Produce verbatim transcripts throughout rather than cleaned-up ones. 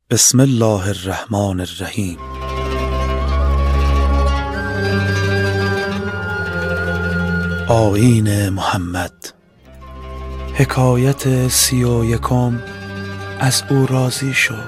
بسم الله الرحمن الرحیم. آیین محمد. حکایت سی و یکم. از او راضی شو.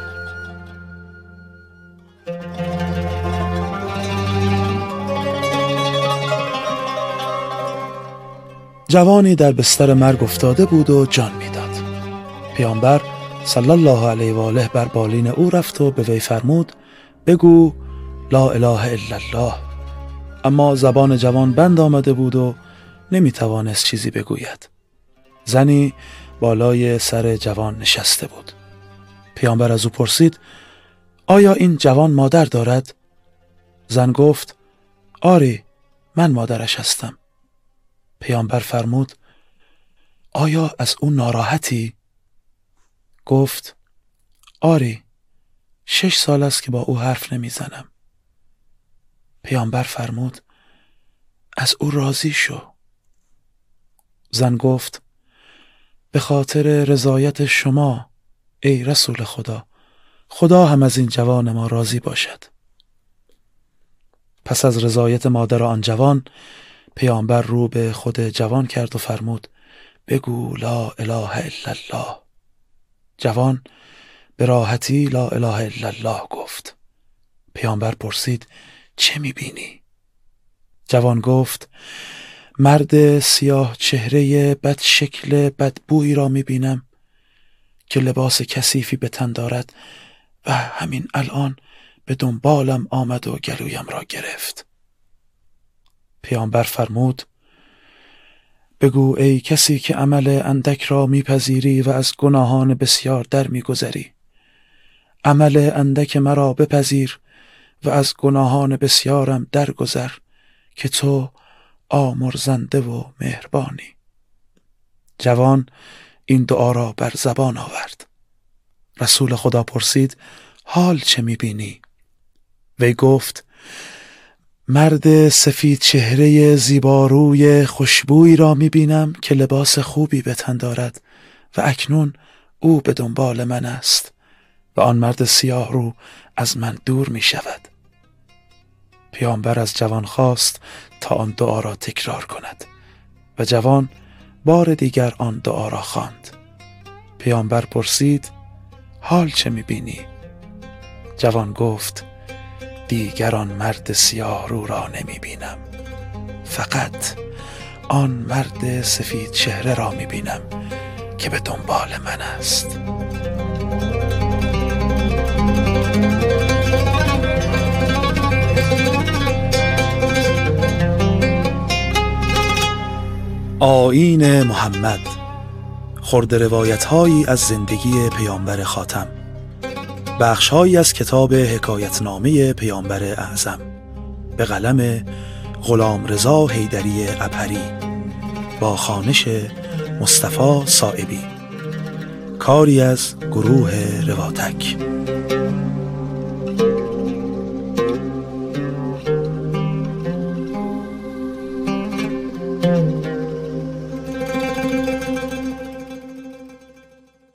جوانی در بستر مرگ افتاده بود و جان میداد. پیامبر صلی الله علیه و آله بر بالین او رفت و به وی فرمود بگو لا اله الا الله. اما زبان جوان بند آمده بود و نمیتوانست چیزی بگوید. زنی بالای سر جوان نشسته بود. پیامبر از او پرسید آیا این جوان مادر دارد؟ زن گفت آری، من مادرش هستم. پیامبر فرمود آیا از او ناراحتی؟ گفت آری، شش سال است که با او حرف نمیزنم. پیامبر فرمود از او راضی شو. زن گفت به خاطر رضایت شما ای رسول خدا، خدا هم از این جوان ما راضی باشد. پس از رضایت مادر آن جوان، پیامبر رو به خود جوان کرد و فرمود بگو لا اله الا الله. جوان به راحتی لا اله الا الله گفت. پیامبر پرسید چه میبینی؟ جوان گفت مرد سیاه چهره بد شکل بدبویی را میبینم که لباس کثیفی به تن دارد و همین الان به دنبالم آمد و گلویم را گرفت. پیامبر فرمود بگو ای کسی که عمل اندک را میپذیری و از گناهان بسیار در میگذری، عمل اندک مرا بپذیر و از گناهان بسیارم درگذر که تو آمرزنده و مهربانی. جوان این دعا را بر زبان آورد. رسول خدا پرسید حال چه میبینی؟ وی گفت مرد سفید چهره زیباروی خوشبویی را میبینم که لباس خوبی به تن دارد و اکنون او به دنبال من است و آن مرد سیاه رو از من دور می شود. پیامبر از جوان خواست تا آن دعا را تکرار کند و جوان بار دیگر آن دعا را خواند. پیامبر پرسید حال چه می بینی؟ جوان گفت دیگر آن مرد سیاه رو را نمی بینم، فقط آن مرد سفید چهره را می بینم که به دنبال من است. آیین محمد. خرد روایت هایی از زندگی پیامبر خاتم. بخش هایی از کتاب حکایتنامه پیامبر اعظم به قلم غلامرضا حیدری عبهری با خوانش مصطفی صائبی. کاری از گروه رواتک.